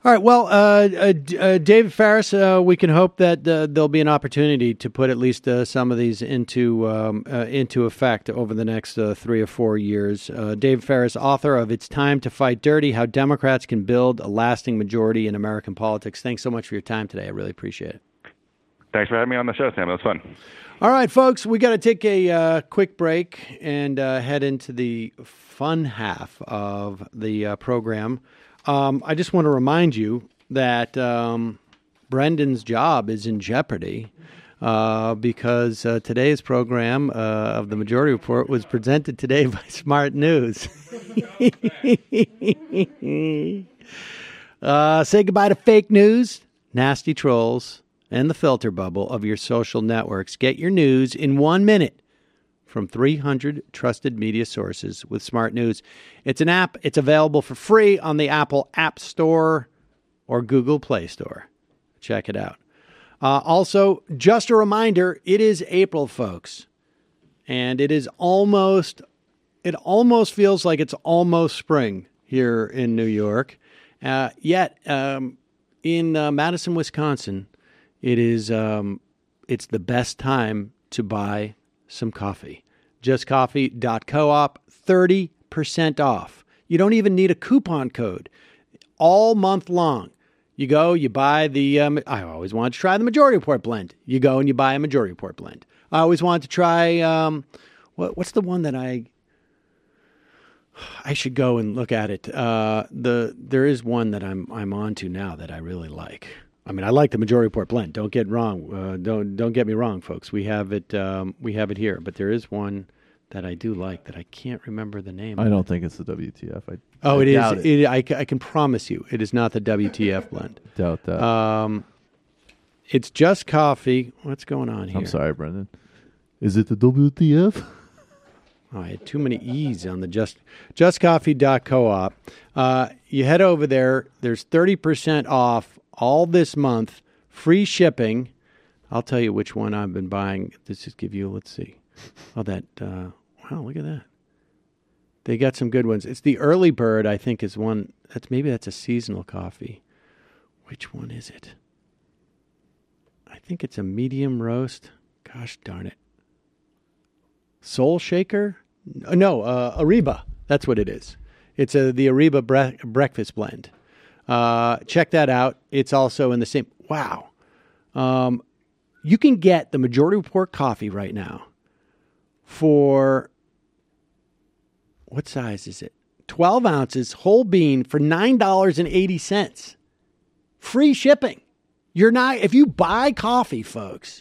All right. Well, uh, uh, uh, David Ferris, uh, we can hope that uh, there'll be an opportunity to put at least uh, some of these into um, uh, into effect over the next uh, three or four years. Uh, David Ferris, author of "It's Time to Fight Dirty: How Democrats Can Build a Lasting Majority in American Politics." Thanks so much for your time today. I really appreciate it. Thanks for having me on the show, Sam. It was fun. All right, folks, we got to take a uh, quick break and uh, head into the fun half of the uh, program. Um, I just want to remind you that um, Brendan's job is in jeopardy uh, because uh, today's program uh, of the Majority Report was presented today by Smart News. uh, say goodbye to fake news, nasty trolls, and the filter bubble of your social networks. Get your news in one minute from three hundred trusted media sources with Smart News. It's an app. It's available for free on the Apple App Store or Google Play Store. Check it out. Uh, also, just a reminder, it is April, folks. And it is almost, it almost feels like it's almost spring here in New York. Uh, yet, um, in uh, Madison, Wisconsin, it is, um, it's the best time to buy some coffee. just coffee dot coop, thirty percent off. You don't even need a coupon code. All month long. You go, you buy the, um, I always wanted to try the Majority Report blend. You go and you buy a Majority Report blend. I always wanted to try, um, what, what's the one that I, I should go and look at it. Uh, the, there is one that I'm, I'm on to now that I really like. I mean, I like the Majority Report blend. Don't get wrong. Uh, don't don't get me wrong, folks. We have it. Um, we have it here. But there is one that I do like that I can't remember the name. I of don't it. think it's the W T F. I, oh, I it is. doubt It. It. It, I, I can promise you, it is not the W T F blend. Doubt that. Um, it's just coffee. What's going on here? I'm sorry, Brendan. Is it the W T F? Oh, I had too many E's on the just just coffee dot coop. Uh, you head over there. There's thirty percent off all this month. Free shipping. I'll tell you which one I've been buying. Let's just give you, let's see. Oh, that, uh, wow, look at that. They got some good ones. It's the Early Bird, I think, is one. That's maybe that's a seasonal coffee. Which one is it? I think it's a medium roast. Gosh darn it. Soul Shaker? No, uh, Ariba. That's what it is. It's a, the Ariba bre- breakfast blend. Uh, check that out. It's also in the same. Wow. Um, you can get the Majority Report coffee right now for, what size is it? twelve ounces, whole bean for nine dollars and eighty cents. Free shipping. You're not, if you buy coffee, folks,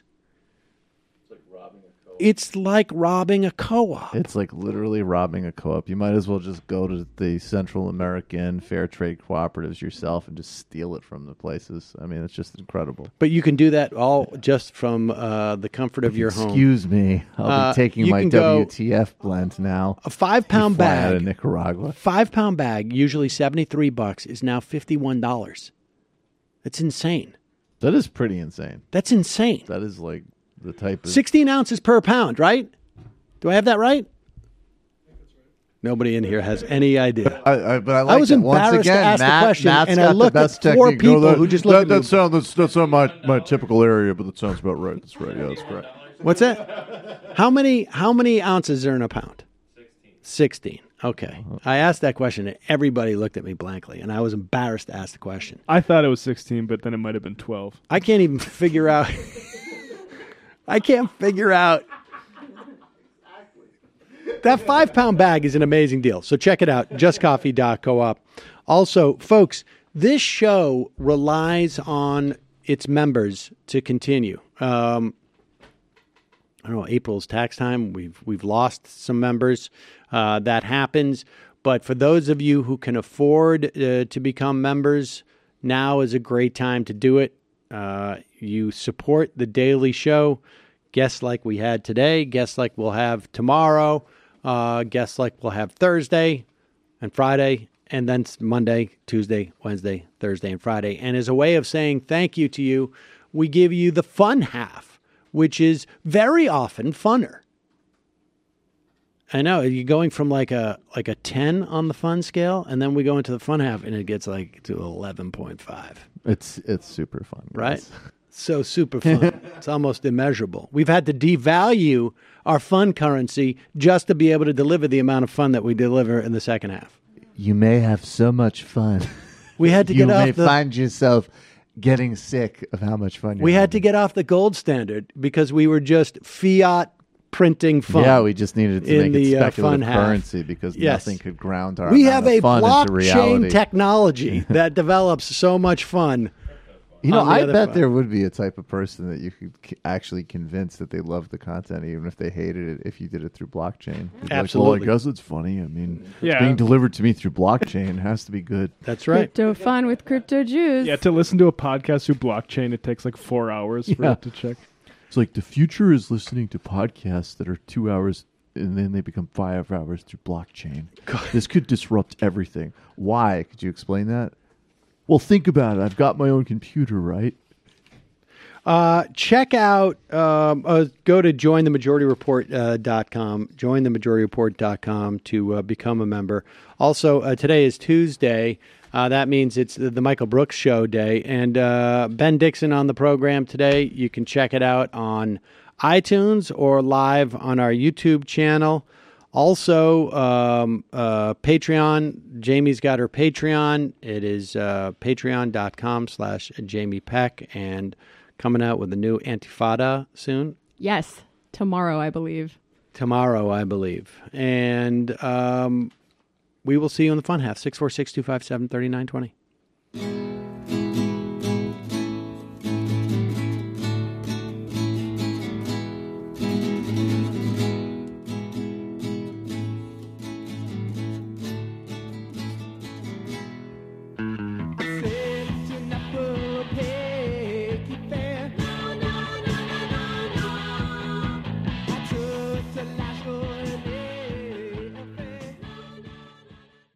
it's like robbing a co-op. It's like literally robbing a co-op. You might as well just go to the Central American Fair Trade Cooperatives yourself and just steal it from the places. I mean, it's just incredible. But you can do that all just from uh, the comfort of your home. Excuse me. I'll Uh, be taking you my can go- W T F blend now. A five-pound You fly out bag, of Nicaragua. five-pound bag, usually seventy-three bucks, is now fifty-one dollars. That's insane. That is pretty insane. That's insane. That is like the type of... sixteen ounces per pound, right? Do I have that right? Nobody in here has any idea. I, I, but I, like was that. Once embarrassed to again, ask the Matt, question, Matt's and I got the looked at best four technique. people that, who just that, looked at that me. sounds, that's, that's not my, my typical area, but that sounds about right. That's right. Yeah, that's correct. What's that? How many how many ounces are in a pound? Sixteen. Sixteen. Okay. I asked that question and everybody looked at me blankly, and I was embarrassed to ask the question. I thought it was sixteen, but then it might have been twelve. I can't even figure out. I can't figure out. That five pound bag is an amazing deal. So check it out. just coffee dot coop. Also, folks, this show relies on its members to continue. Um, I don't know, April's tax time. We've we've lost some members. Uh, that happens. But for those of you who can afford uh, to become members, now is a great time to do it. Uh, you support the daily show. Guests like we had today, guests like we'll have tomorrow, uh, guests like we'll have Thursday and Friday, and then Monday, Tuesday, Wednesday, Thursday, and Friday. And as a way of saying thank you to you, we give you the fun half, which is very often funner. I know. You're going from like a like a ten on the fun scale, and then we go into the fun half, and it gets like to eleven point five. It's it's super fun, guys. Right? So super fun. It's almost immeasurable. We've had to devalue our fun currency just to be able to deliver the amount of fun that we deliver in the second half. You may have so much fun. We had to you get off may the... find yourself getting sick of how much fun you're We had having. to get off the gold standard because we were just fiat printing fun. Yeah, we just needed to in make the, it uh, speculative fun half. currency because Yes. nothing could ground our We amount have of a fun into reality. blockchain technology that develops so much fun. You know, on the I other bet fun. there would be a type of person that you could c- actually convince that they love the content, even if they hated it, if you did it through blockchain. You'd be Absolutely. Like, well, I guess it's funny. I mean, Yeah. it's being delivered to me through blockchain. It has to be good. That's right. Crypto fun with crypto Jews. Yeah, to listen to a podcast through blockchain, it takes like four hours for Yeah. it to check. It's like the future is listening to podcasts that are two hours and then they become five hours through blockchain. This could disrupt everything. Why? Could you explain that? Well, think about it. I've got my own computer, right? Uh, check out, um, uh, go to join the majority report dot com, join the majority report dot com to uh, become a member. Also, uh, today is Tuesday. Uh, that means it's the, the Michael Brooks Show day. And uh, Ben Dixon on the program today. You can check it out on iTunes or live on our YouTube channel. Also, um, uh, Patreon. Jamie's got her Patreon. It is uh, patreon.com slash Jamie Peck. And coming out with a new Antifada soon. Yes, tomorrow, I believe. Tomorrow, I believe. And um, we will see you in the fun half. six four six, two five seven, three nine two zero.